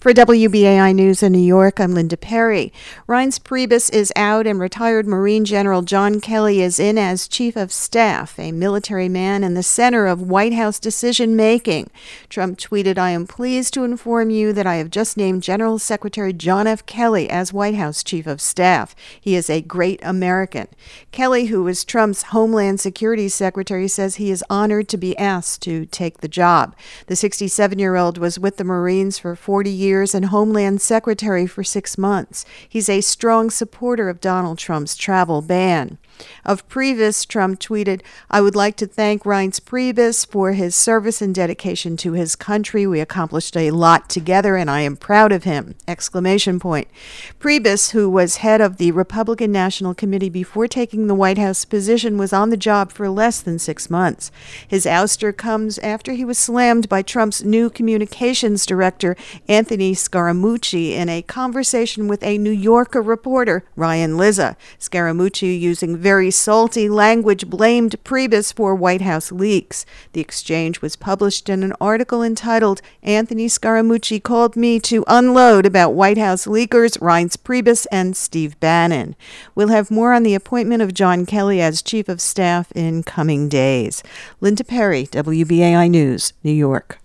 For WBAI News in New York, I'm Linda Perry. Reince Priebus is out and retired Marine General John Kelly is in as Chief of Staff, a military man in the center of White House decision-making. Trump tweeted, "I am pleased to inform you that I have just named General Secretary John F. Kelly as White House Chief of Staff. He is a great American." Kelly, who was Trump's Homeland Security Secretary, says he is honored to be asked to take the job. The 67-year-old was with the Marines for 40 years and Homeland Secretary for 6 months. He's a strong supporter of Donald Trump's travel ban. Of Priebus, Trump tweeted, "I would like to thank Reince Priebus for his service and dedication to his country. We accomplished a lot together, and I am proud of him!" Priebus, who was head of the Republican National Committee before taking the White House position, was on the job for less than 6 months. His ouster comes after he was slammed by Trump's new communications director, Anthony Scaramucci, in a conversation with a New Yorker reporter, Ryan Lizza. Scaramucci, using very salty language, blamed Priebus for White House leaks. The exchange was published in an article entitled, "Anthony Scaramucci Called Me to Unload About White House Leakers, Reince Priebus, and Steve Bannon." We'll have more on the appointment of John Kelly as Chief of Staff in coming days. Linda Perry, WBAI News, New York.